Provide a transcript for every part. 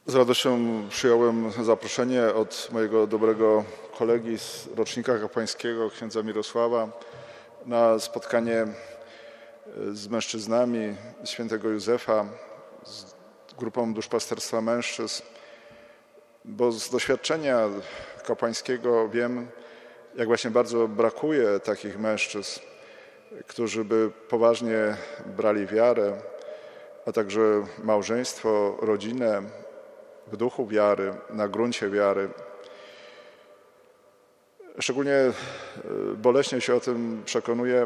Z radością przyjąłem zaproszenie od mojego dobrego kolegi z rocznika kapłańskiego, księdza Mirosława, na spotkanie z mężczyznami świętego Józefa, z grupą duszpasterstwa mężczyzn, bo z doświadczenia kapłańskiego wiem, jak właśnie bardzo brakuje takich mężczyzn, którzy by poważnie brali wiarę, a także małżeństwo, rodzinę w duchu wiary, na gruncie wiary. Szczególnie boleśnie się o tym przekonuję,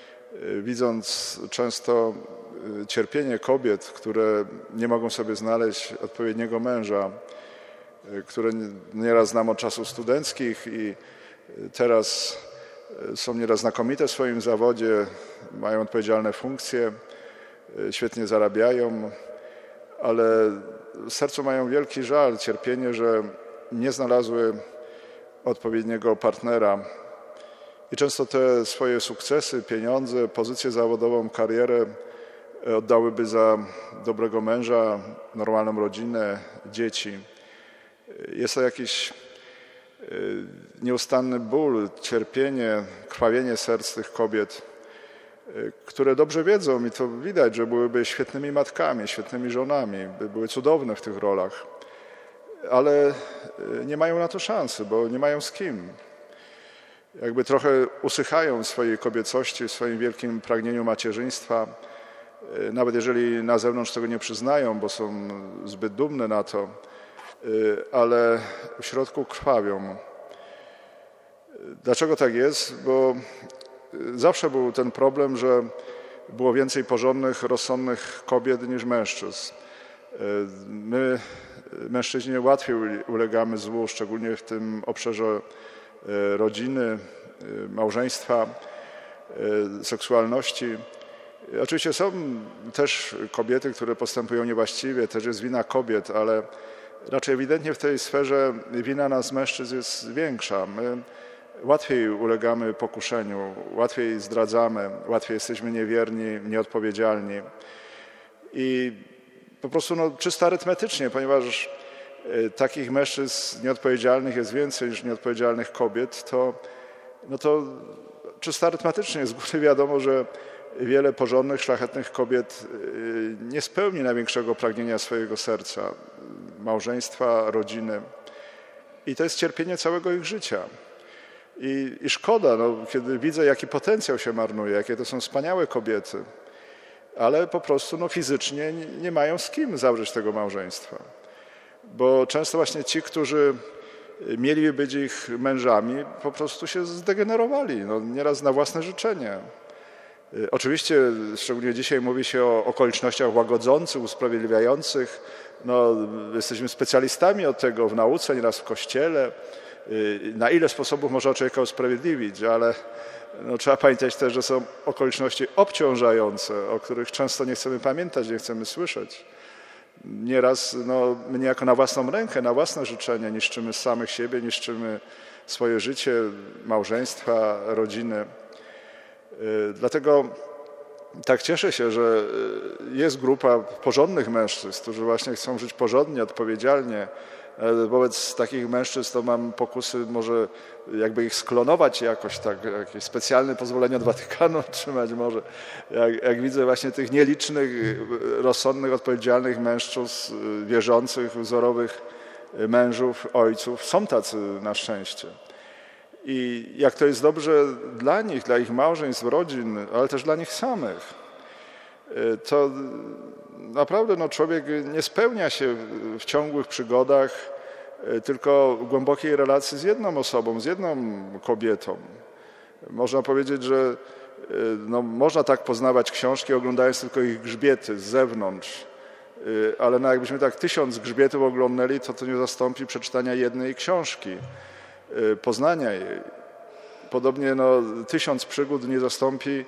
widząc często cierpienie kobiet, które nie mogą sobie znaleźć odpowiedniego męża, które nieraz znam od czasów studenckich i teraz są nieraz znakomite w swoim zawodzie, mają odpowiedzialne funkcje, świetnie zarabiają, ale w sercu mają wielki żal, cierpienie, że nie znalazły odpowiedniego partnera. I często te swoje sukcesy, pieniądze, pozycję zawodową, karierę oddałyby za dobrego męża, normalną rodzinę, dzieci. Jest to jakiś nieustanny ból, cierpienie, krwawienie serc tych kobiet, które dobrze wiedzą i to widać, że byłyby świetnymi matkami, świetnymi żonami, były cudowne w tych rolach, ale nie mają na to szansy, bo nie mają z kim. Jakby trochę usychają w swojej kobiecości, w swoim wielkim pragnieniu macierzyństwa, nawet jeżeli na zewnątrz tego nie przyznają, bo są zbyt dumne na to, ale w środku krwawią. Dlaczego tak jest? Bo zawsze był ten problem, że było więcej porządnych, rozsądnych kobiet niż mężczyzn. My, mężczyźni, łatwiej ulegamy złu, szczególnie w tym obszarze rodziny, małżeństwa, seksualności. Oczywiście są też kobiety, które postępują niewłaściwie, też jest wina kobiet, ale raczej ewidentnie w tej sferze wina nas mężczyzn jest większa. My łatwiej ulegamy pokuszeniu, łatwiej zdradzamy, łatwiej jesteśmy niewierni, nieodpowiedzialni. I po prostu czysto arytmetycznie, ponieważ takich mężczyzn nieodpowiedzialnych jest więcej niż nieodpowiedzialnych kobiet, to czysto arytmetycznie z góry wiadomo, że wiele porządnych, szlachetnych kobiet nie spełni największego pragnienia swojego serca, małżeństwa, rodziny. I to jest cierpienie całego ich życia. I szkoda, kiedy widzę, jaki potencjał się marnuje, jakie to są wspaniałe kobiety, ale po prostu fizycznie nie mają z kim zawrzeć tego małżeństwa. Bo często właśnie ci, którzy mieliby być ich mężami, po prostu się zdegenerowali, nieraz na własne życzenie. Oczywiście, szczególnie dzisiaj mówi się o okolicznościach łagodzących, usprawiedliwiających. Jesteśmy specjalistami od tego w nauce, nieraz w kościele. Na ile sposobów można człowieka usprawiedliwić, ale trzeba pamiętać też, że są okoliczności obciążające, o których często nie chcemy pamiętać, nie chcemy słyszeć. Nieraz my niejako na własną rękę, na własne życzenie niszczymy samych siebie, niszczymy swoje życie, małżeństwa, rodziny. Dlatego tak cieszę się, że jest grupa porządnych mężczyzn, którzy właśnie chcą żyć porządnie, odpowiedzialnie. Wobec takich mężczyzn to mam pokusy może jakby ich sklonować jakoś tak, jakieś specjalne pozwolenie od Watykanu otrzymać może. Jak widzę właśnie tych nielicznych, rozsądnych, odpowiedzialnych mężczyzn, wierzących, wzorowych mężów, ojców, są tacy na szczęście. I jak to jest dobrze dla nich, dla ich małżeństw, rodzin, ale też dla nich samych, to naprawdę człowiek nie spełnia się w ciągłych przygodach, tylko w głębokiej relacji z jedną osobą, z jedną kobietą. Można powiedzieć, że można tak poznawać książki, oglądając tylko ich grzbiety z zewnątrz, ale jakbyśmy tak 1000 grzbietów oglądnęli, to nie zastąpi przeczytania jednej książki, poznania jej. Podobnie 1000 przygód nie zastąpi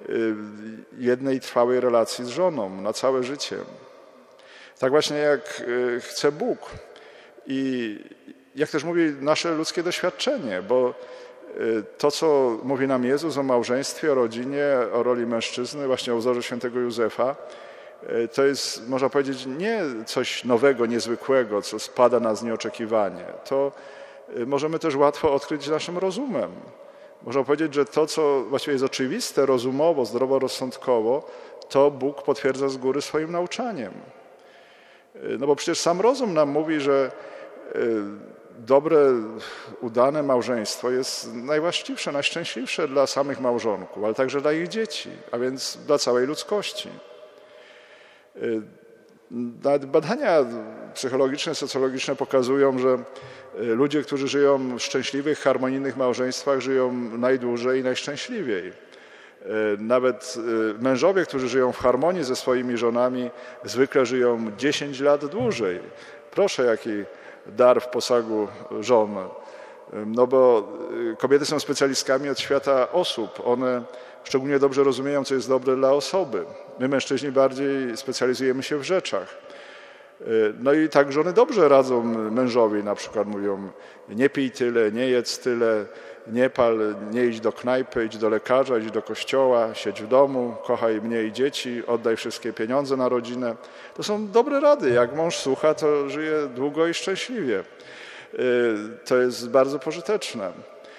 jednej trwałej relacji z żoną na całe życie. Tak właśnie jak chce Bóg i jak też mówi nasze ludzkie doświadczenie, bo to, co mówi nam Jezus o małżeństwie, o rodzinie, o roli mężczyzny, właśnie o wzorze świętego Józefa, to jest, można powiedzieć, nie coś nowego, niezwykłego, co spada nas nieoczekiwanie. To możemy też łatwo odkryć naszym rozumem. Można powiedzieć, że to, co właściwie jest oczywiste rozumowo, zdroworozsądkowo, to Bóg potwierdza z góry swoim nauczaniem. No bo przecież sam rozum nam mówi, że dobre, udane małżeństwo jest najwłaściwsze, najszczęśliwsze dla samych małżonków, ale także dla ich dzieci, a więc dla całej ludzkości. Nawet badania psychologiczne, socjologiczne pokazują, że ludzie, którzy żyją w szczęśliwych, harmonijnych małżeństwach, żyją najdłużej i najszczęśliwiej. Nawet mężowie, którzy żyją w harmonii ze swoimi żonami, zwykle żyją 10 lat dłużej. Proszę, jaki dar w posagu żon. No bo kobiety są specjalistkami od świata osób. One szczególnie dobrze rozumieją, co jest dobre dla osoby. My, mężczyźni, bardziej specjalizujemy się w rzeczach. No i tak żony dobrze radzą mężowi, na przykład mówią: nie pij tyle, nie jedz tyle, nie pal, nie idź do knajpy, idź do lekarza, idź do kościoła, siedź w domu, kochaj mnie i dzieci, oddaj wszystkie pieniądze na rodzinę. To są dobre rady. Jak mąż słucha, to żyje długo i szczęśliwie. To jest bardzo pożyteczne.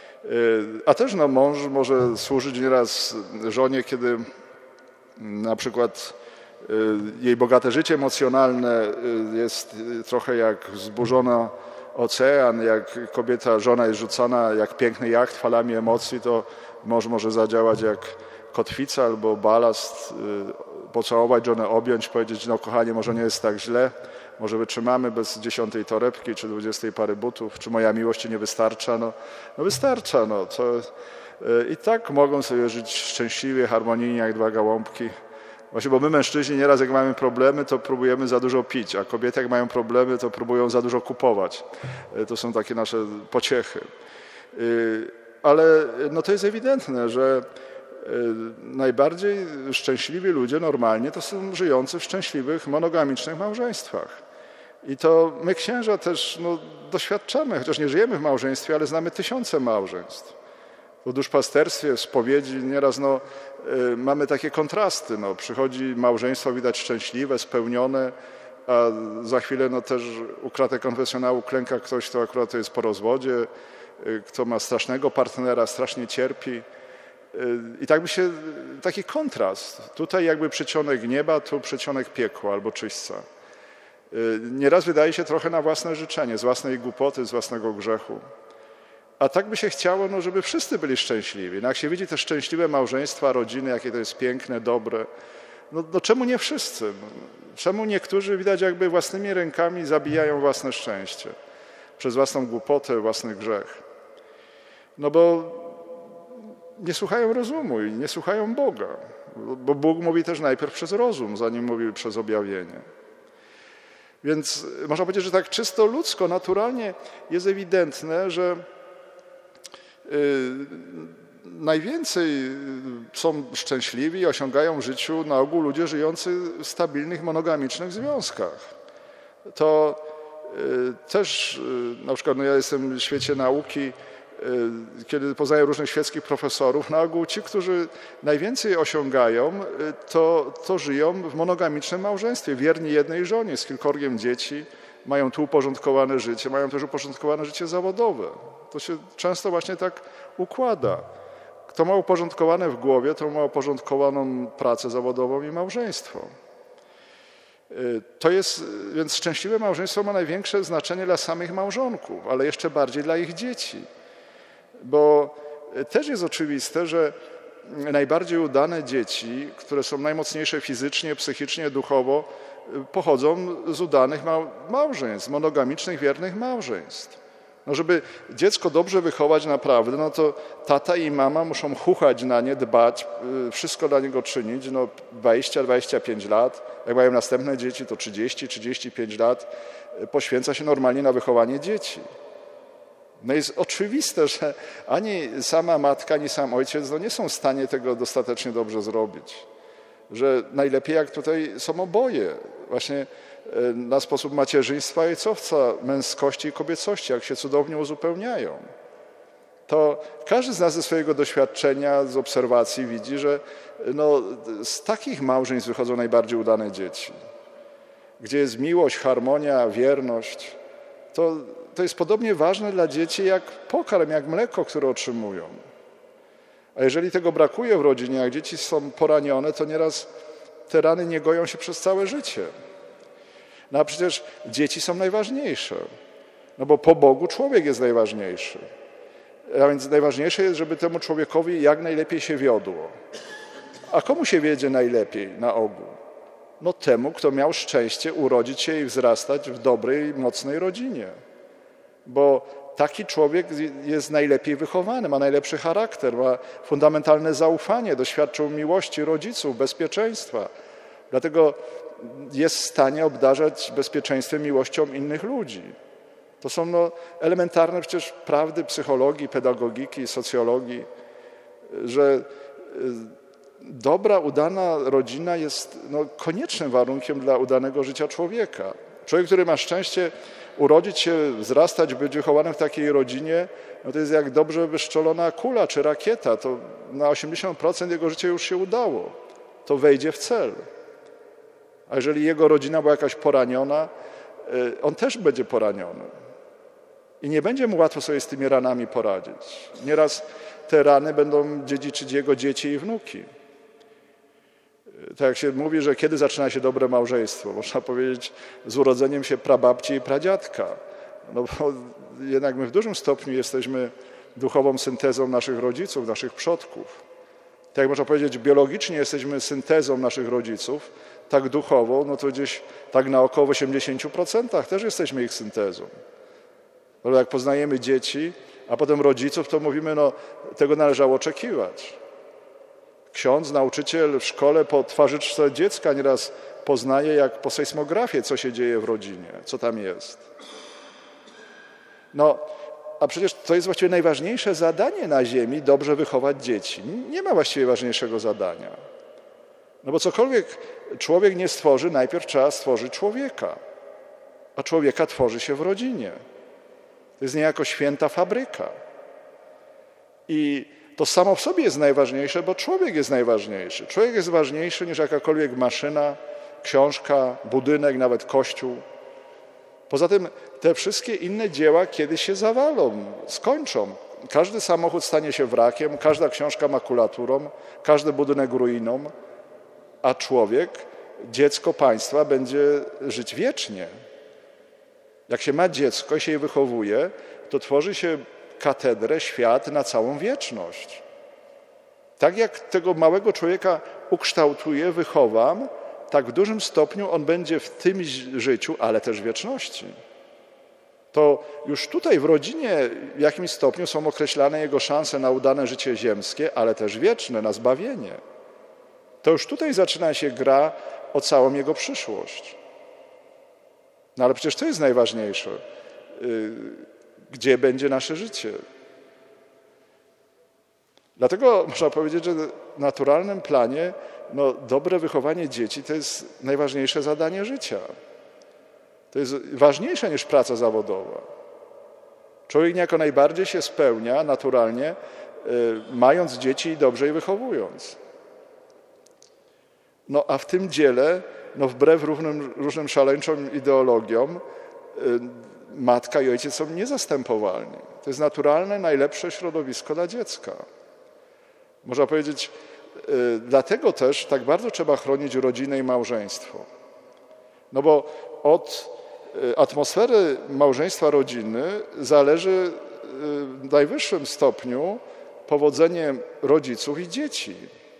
A też mąż może służyć nieraz żonie, kiedy na przykład jej bogate życie emocjonalne jest trochę jak zburzony ocean, jak żona jest rzucana jak piękny jacht falami emocji, to mąż może zadziałać jak kotwica albo balast, pocałować żonę, objąć, powiedzieć: no kochanie, może nie jest tak źle, może wytrzymamy bez 10 torebki czy 20 pary butów, czy moja miłość ci nie wystarcza? No wystarcza. I tak mogą sobie żyć szczęśliwie, harmonijnie jak dwa gołąbki. Właśnie, bo my, mężczyźni, nieraz jak mamy problemy, to próbujemy za dużo pić, a kobiety jak mają problemy, to próbują za dużo kupować. To są takie nasze pociechy. Ale to jest ewidentne, że najbardziej szczęśliwi ludzie normalnie to są żyjący w szczęśliwych, monogamicznych małżeństwach. I to my, księża, też doświadczamy, chociaż nie żyjemy w małżeństwie, ale znamy tysiące małżeństw. W duszpasterstwie, w spowiedzi nieraz mamy takie kontrasty. Przychodzi małżeństwo, widać szczęśliwe, spełnione, a za chwilę też u kratek konfesjonału klęka ktoś, kto akurat to jest po rozwodzie, kto ma strasznego partnera, strasznie cierpi. I tak by się, taki kontrast. Tutaj jakby przycionek nieba, tu przycionek piekła albo czyśćca. Nieraz wydaje się trochę na własne życzenie, z własnej głupoty, z własnego grzechu. A tak by się chciało, żeby wszyscy byli szczęśliwi. Jak się widzi te szczęśliwe małżeństwa, rodziny, jakie to jest piękne, dobre, czemu nie wszyscy? Czemu niektórzy, widać, jakby własnymi rękami zabijają własne szczęście? Przez własną głupotę, własny grzech. Bo nie słuchają rozumu i nie słuchają Boga. Bo Bóg mówi też najpierw przez rozum, zanim mówi przez objawienie. Więc można powiedzieć, że tak czysto ludzko, naturalnie jest ewidentne, że najwięcej są szczęśliwi i osiągają w życiu na ogół ludzie żyjący w stabilnych, monogamicznych związkach. To też, na przykład ja jestem w świecie nauki, kiedy poznaję różnych świeckich profesorów, na ogół ci, którzy najwięcej osiągają, to żyją w monogamicznym małżeństwie, wierni jednej żonie, z kilkorgiem dzieci, mają tu uporządkowane życie, mają też uporządkowane życie zawodowe. To się często właśnie tak układa. Kto ma uporządkowane w głowie, to ma uporządkowaną pracę zawodową i małżeństwo. Więc szczęśliwe małżeństwo ma największe znaczenie dla samych małżonków, ale jeszcze bardziej dla ich dzieci. Bo też jest oczywiste, że najbardziej udane dzieci, które są najmocniejsze fizycznie, psychicznie, duchowo, pochodzą z udanych małżeństw, monogamicznych, wiernych małżeństw. Żeby dziecko dobrze wychować naprawdę, to tata i mama muszą chuchać na nie, dbać, wszystko dla niego czynić, 20-25 lat. Jak mają następne dzieci, to 30-35 lat poświęca się normalnie na wychowanie dzieci. Jest oczywiste, że ani sama matka, ani sam ojciec nie są w stanie tego dostatecznie dobrze zrobić. Że najlepiej jak tutaj są oboje, właśnie na sposób macierzyństwa i ojcowstwa, męskości i kobiecości, jak się cudownie uzupełniają. to każdy z nas ze swojego doświadczenia, z obserwacji widzi, że z takich małżeństw wychodzą najbardziej udane dzieci. Gdzie jest miłość, harmonia, wierność, to jest podobnie ważne dla dzieci jak pokarm, jak mleko, które otrzymują. A jeżeli tego brakuje w rodzinie, jak dzieci są poranione, to nieraz te rany nie goją się przez całe życie. No a przecież dzieci są najważniejsze. No bo po Bogu człowiek jest najważniejszy. A więc najważniejsze jest, żeby temu człowiekowi jak najlepiej się wiodło. A komu się wiedzie najlepiej na ogół? No temu, kto miał szczęście urodzić się i wzrastać w dobrej, mocnej rodzinie. Bo taki człowiek jest najlepiej wychowany, ma najlepszy charakter, ma fundamentalne zaufanie, doświadczył miłości rodziców, bezpieczeństwa. Dlatego jest w stanie obdarzać bezpieczeństwem, miłością innych ludzi. To są elementarne przecież prawdy psychologii, pedagogiki, socjologii, że dobra, udana rodzina jest koniecznym warunkiem dla udanego życia człowieka. Człowiek, który ma szczęście urodzić się, wzrastać, być wychowanym w takiej rodzinie, to jest jak dobrze wyszczelona kula czy rakieta. To na 80% jego życia już się udało. To wejdzie w cel. A jeżeli jego rodzina była jakaś poraniona, on też będzie poraniony. I nie będzie mu łatwo sobie z tymi ranami poradzić. Nieraz te rany będą dziedziczyć jego dzieci i wnuki. Tak jak się mówi, że kiedy zaczyna się dobre małżeństwo? Można powiedzieć z urodzeniem się prababci i pradziadka. No bo jednak my w dużym stopniu jesteśmy duchową syntezą naszych rodziców, naszych przodków. Tak jak można powiedzieć, biologicznie jesteśmy syntezą naszych rodziców, tak duchowo, to gdzieś tak na około 80% też jesteśmy ich syntezą. Ale jak poznajemy dzieci, a potem rodziców, to mówimy, tego należało oczekiwać. Ksiądz, nauczyciel w szkole po twarzyczce dziecka nieraz poznaje jak po sejsmografii, co się dzieje w rodzinie, co tam jest. A przecież to jest właściwie najważniejsze zadanie na ziemi, dobrze wychować dzieci. Nie ma właściwie ważniejszego zadania. Bo cokolwiek człowiek nie stworzy, najpierw trzeba stworzyć człowieka. A człowieka tworzy się w rodzinie. To jest niejako święta fabryka. I to samo w sobie jest najważniejsze, bo człowiek jest najważniejszy. Człowiek jest ważniejszy niż jakakolwiek maszyna, książka, budynek, nawet kościół. Poza tym te wszystkie inne dzieła kiedyś się zawalą, skończą. Każdy samochód stanie się wrakiem, każda książka makulaturą, każdy budynek ruiną, a człowiek, dziecko państwa będzie żyć wiecznie. Jak się ma dziecko i się je wychowuje, to tworzy się katedrę, świat na całą wieczność. Tak jak tego małego człowieka ukształtuję, wychowam, tak w dużym stopniu on będzie w tym życiu, ale też w wieczności. To już tutaj w rodzinie w jakimś stopniu są określane jego szanse na udane życie ziemskie, ale też wieczne, na zbawienie. To już tutaj zaczyna się gra o całą jego przyszłość. Ale przecież to jest najważniejsze. Gdzie będzie nasze życie? Dlatego można powiedzieć, że w naturalnym planie dobre wychowanie dzieci to jest najważniejsze zadanie życia. To jest ważniejsze niż praca zawodowa. Człowiek niejako najbardziej się spełnia naturalnie, mając dzieci i dobrze je wychowując. A w tym dziele, wbrew różnym szaleńczym ideologiom, matka i ojciec są niezastępowalni. To jest naturalne, najlepsze środowisko dla dziecka. Można powiedzieć, dlatego też tak bardzo trzeba chronić rodzinę i małżeństwo. Bo od atmosfery małżeństwa, rodziny zależy w najwyższym stopniu powodzenie rodziców i dzieci.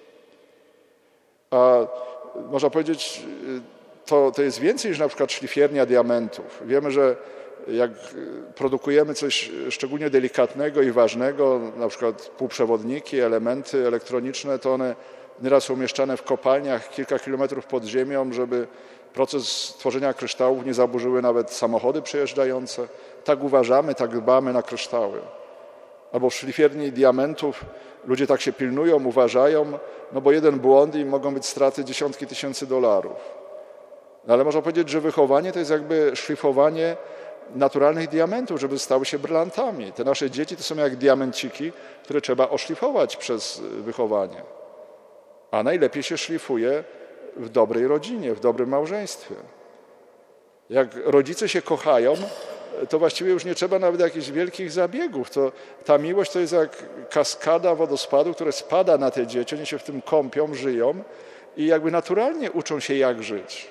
A można powiedzieć, to jest więcej niż na przykład szlifiernia diamentów. Wiemy, że jak produkujemy coś szczególnie delikatnego i ważnego, na przykład półprzewodniki, elementy elektroniczne, to one nieraz są umieszczane w kopalniach kilka kilometrów pod ziemią, żeby proces tworzenia kryształów nie zaburzyły nawet samochody przejeżdżające. Tak uważamy, tak dbamy na kryształy. Albo w szlifierni diamentów ludzie tak się pilnują, uważają, bo jeden błąd i mogą być straty dziesiątki tysięcy dolarów. Ale można powiedzieć, że wychowanie to jest jakby szlifowanie naturalnych diamentów, żeby stały się brylantami. Te nasze dzieci to są jak diamenciki, które trzeba oszlifować przez wychowanie. A najlepiej się szlifuje w dobrej rodzinie, w dobrym małżeństwie. Jak rodzice się kochają, to właściwie już nie trzeba nawet jakichś wielkich zabiegów. Ta miłość to jest jak kaskada wodospadu, które spada na te dzieci, oni się w tym kąpią, żyją i jakby naturalnie uczą się, jak żyć.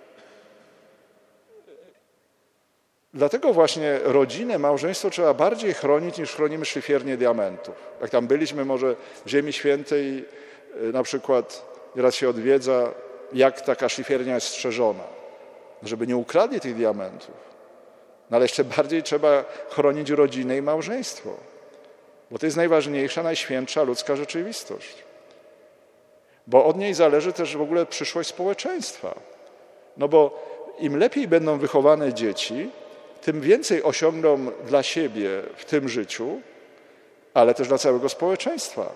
Dlatego właśnie rodzinę, małżeństwo trzeba bardziej chronić, niż chronimy szlifiernię diamentów. Jak tam byliśmy może w Ziemi Świętej, na przykład nieraz się odwiedza, jak taka szlifiernia jest strzeżona, żeby nie ukradli tych diamentów. No ale jeszcze bardziej trzeba chronić rodzinę i małżeństwo, bo to jest najważniejsza, najświętsza ludzka rzeczywistość. Bo od niej zależy też w ogóle przyszłość społeczeństwa. No bo im lepiej będą wychowane dzieci, tym więcej osiągną dla siebie w tym życiu, ale też dla całego społeczeństwa.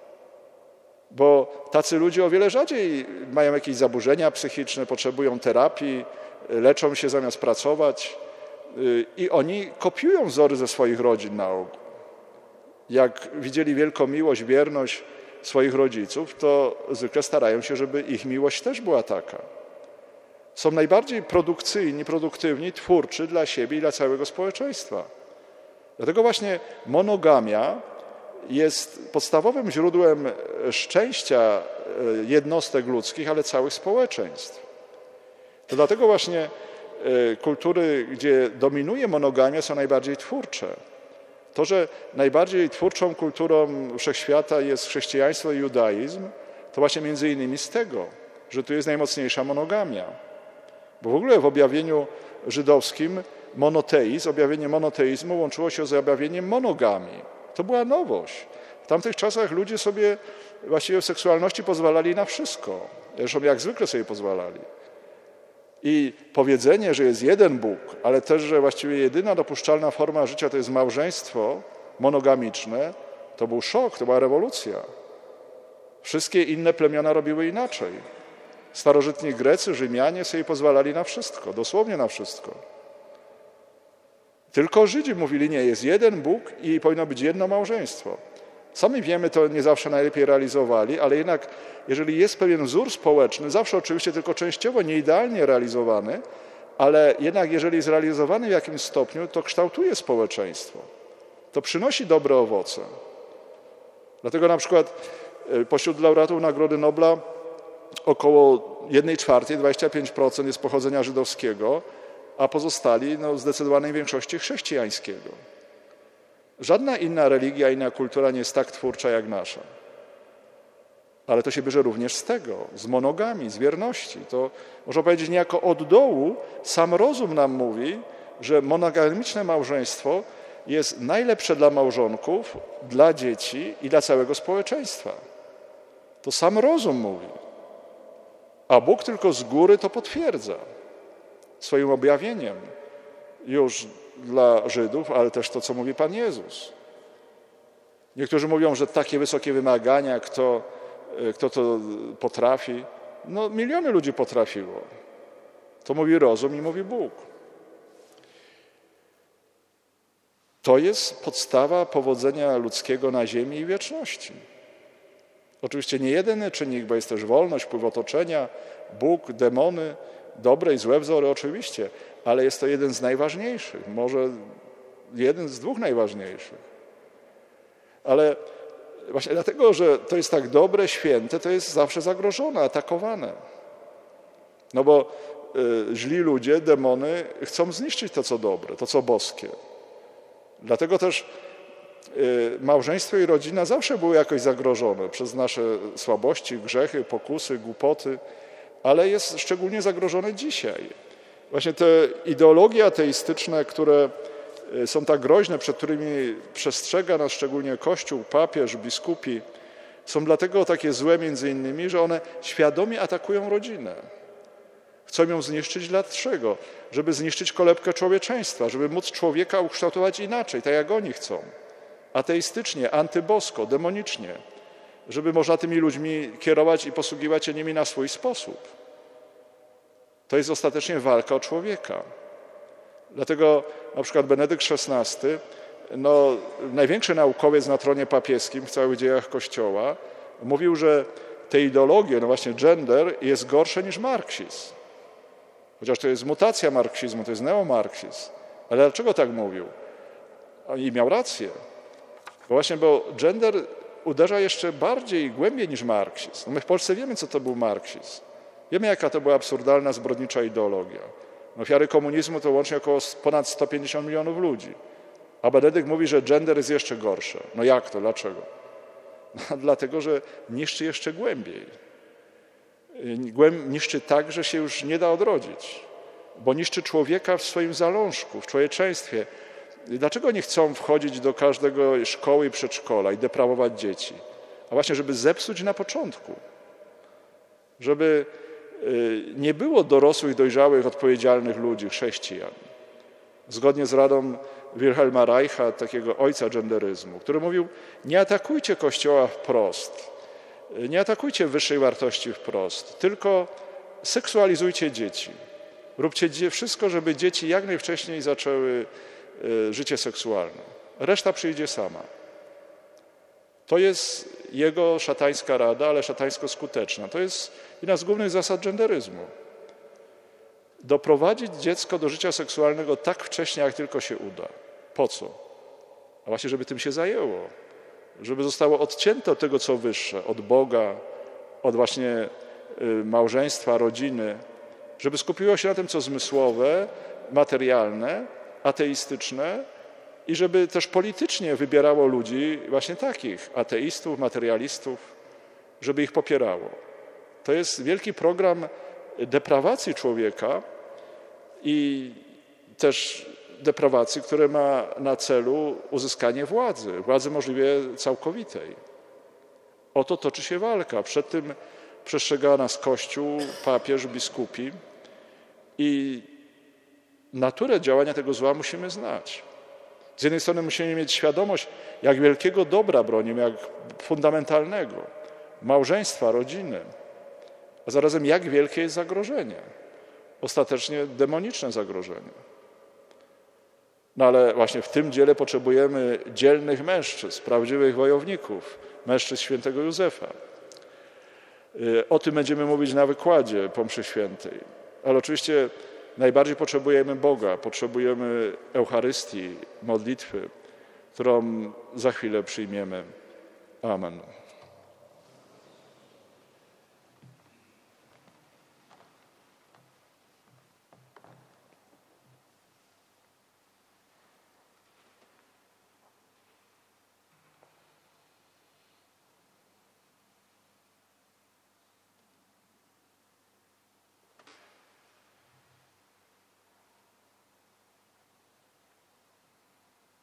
Bo tacy ludzie o wiele rzadziej mają jakieś zaburzenia psychiczne, potrzebują terapii, leczą się zamiast pracować i oni kopiują wzory ze swoich rodzin na ogół. Jak widzieli wielką miłość, wierność swoich rodziców, to zwykle starają się, żeby ich miłość też była taka. Są najbardziej produkcyjni, produktywni, twórczy dla siebie i dla całego społeczeństwa. Dlatego właśnie monogamia jest podstawowym źródłem szczęścia jednostek ludzkich, ale całych społeczeństw. To dlatego właśnie kultury, gdzie dominuje monogamia, są najbardziej twórcze. To, że najbardziej twórczą kulturą wszechświata jest chrześcijaństwo i judaizm, to właśnie między innymi z tego, że tu jest najmocniejsza monogamia. Bo w ogóle w objawieniu żydowskim objawienie monoteizmu łączyło się z objawieniem monogamii. To była nowość. W tamtych czasach ludzie sobie właściwie w seksualności pozwalali na wszystko. Zresztą jak zwykle sobie pozwalali. I powiedzenie, że jest jeden Bóg, ale też, że właściwie jedyna dopuszczalna forma życia to jest małżeństwo monogamiczne, to był szok, to była rewolucja. Wszystkie inne plemiona robiły inaczej. Starożytni Grecy, Rzymianie sobie pozwalali na wszystko, dosłownie na wszystko. Tylko Żydzi mówili, nie, jest jeden Bóg i powinno być jedno małżeństwo. Sami wiemy, to nie zawsze najlepiej realizowali, ale jednak jeżeli jest pewien wzór społeczny, zawsze oczywiście tylko częściowo, nieidealnie realizowany, ale jednak jeżeli jest realizowany w jakimś stopniu, to kształtuje społeczeństwo. To przynosi dobre owoce. Dlatego na przykład pośród laureatów Nagrody Nobla około 1/4, 25% jest pochodzenia żydowskiego, a pozostali w zdecydowanej większości chrześcijańskiego. Żadna inna religia, inna kultura nie jest tak twórcza jak nasza. Ale to się bierze również z tego, z monogami, z wierności. To można powiedzieć niejako od dołu sam rozum nam mówi, że monogamiczne małżeństwo jest najlepsze dla małżonków, dla dzieci i dla całego społeczeństwa. To sam rozum mówi. A Bóg tylko z góry to potwierdza swoim objawieniem już dla Żydów, ale też to, co mówi Pan Jezus. Niektórzy mówią, że takie wysokie wymagania, kto to potrafi. No, miliony ludzi potrafiło. To mówi rozum i mówi Bóg. To jest podstawa powodzenia ludzkiego na ziemi i wieczności. Oczywiście nie jedyny czynnik, bo jest też wolność, wpływ otoczenia, Bóg, demony, dobre i złe wzory oczywiście, ale jest to jeden z najważniejszych, może jeden z dwóch najważniejszych. Ale właśnie dlatego, że to jest tak dobre, święte, to jest zawsze zagrożone, atakowane. No bo źli ludzie, demony chcą zniszczyć to, co dobre, to, co boskie. Dlatego też małżeństwo i rodzina zawsze były jakoś zagrożone przez nasze słabości, grzechy, pokusy, głupoty, ale jest szczególnie zagrożone dzisiaj. Właśnie te ideologie ateistyczne, które są tak groźne, przed którymi przestrzega nas szczególnie Kościół, papież, biskupi, są dlatego takie złe między innymi, że one świadomie atakują rodzinę. Chcą ją zniszczyć dlaczego? Żeby zniszczyć kolebkę człowieczeństwa, żeby móc człowieka ukształtować inaczej, tak jak oni chcą. Ateistycznie, antybosko, demonicznie. Żeby można tymi ludźmi kierować i posługiwać się nimi na swój sposób. To jest ostatecznie walka o człowieka. Dlatego na przykład Benedykt XVI, największy naukowiec na tronie papieskim w całych dziejach Kościoła, mówił, że te ideologie, właśnie gender, jest gorsze niż marksizm. Chociaż to jest mutacja marksizmu, to jest neomarksizm. Ale dlaczego tak mówił? I miał rację. Bo gender uderza jeszcze bardziej i głębiej niż marksizm. My w Polsce wiemy, co to był marksizm. Wiemy, jaka to była absurdalna, zbrodnicza ideologia. Ofiary komunizmu to łącznie ponad 150 milionów ludzi. A Benedykt mówi, że gender jest jeszcze gorsze. Jak to? Dlaczego? Dlatego, że niszczy jeszcze głębiej. Niszczy tak, że się już nie da odrodzić. Bo niszczy człowieka w swoim zalążku, w człowieczeństwie. Dlaczego nie chcą wchodzić do każdego szkoły i przedszkola i deprawować dzieci? A właśnie, żeby zepsuć na początku. Żeby nie było dorosłych, dojrzałych, odpowiedzialnych ludzi, chrześcijan. Zgodnie z radą Wilhelma Reicha, takiego ojca genderyzmu, który mówił: nie atakujcie Kościoła wprost, nie atakujcie wyższej wartości wprost, tylko seksualizujcie dzieci. Róbcie wszystko, żeby dzieci jak najwcześniej zaczęły życie seksualne. Reszta przyjdzie sama. To jest jego szatańska rada, ale szatańsko skuteczna. To jest jedna z głównych zasad genderyzmu. Doprowadzić dziecko do życia seksualnego tak wcześnie, jak tylko się uda. Po co? A właśnie, żeby tym się zajęło. Żeby zostało odcięte od tego, co wyższe, od Boga, od właśnie małżeństwa, rodziny. Żeby skupiło się na tym, co zmysłowe, materialne, ateistyczne i żeby też politycznie wybierało ludzi właśnie takich, ateistów, materialistów, żeby ich popierało. To jest wielki program deprawacji człowieka i też deprawacji, które ma na celu uzyskanie władzy możliwie całkowitej. O to toczy się walka. Przed tym przestrzega nas Kościół, papież, biskupi i naturę działania tego zła musimy znać. Z jednej strony musimy mieć świadomość, jak wielkiego dobra bronimy, jak fundamentalnego, małżeństwa, rodziny, a zarazem jak wielkie jest zagrożenie, ostatecznie demoniczne zagrożenie. Ale właśnie w tym dziele potrzebujemy dzielnych mężczyzn, prawdziwych wojowników, mężczyzn świętego Józefa. O tym będziemy mówić na wykładzie po mszy świętej. Ale oczywiście najbardziej potrzebujemy Boga, potrzebujemy Eucharystii, modlitwy, którą za chwilę przyjmiemy. Amen.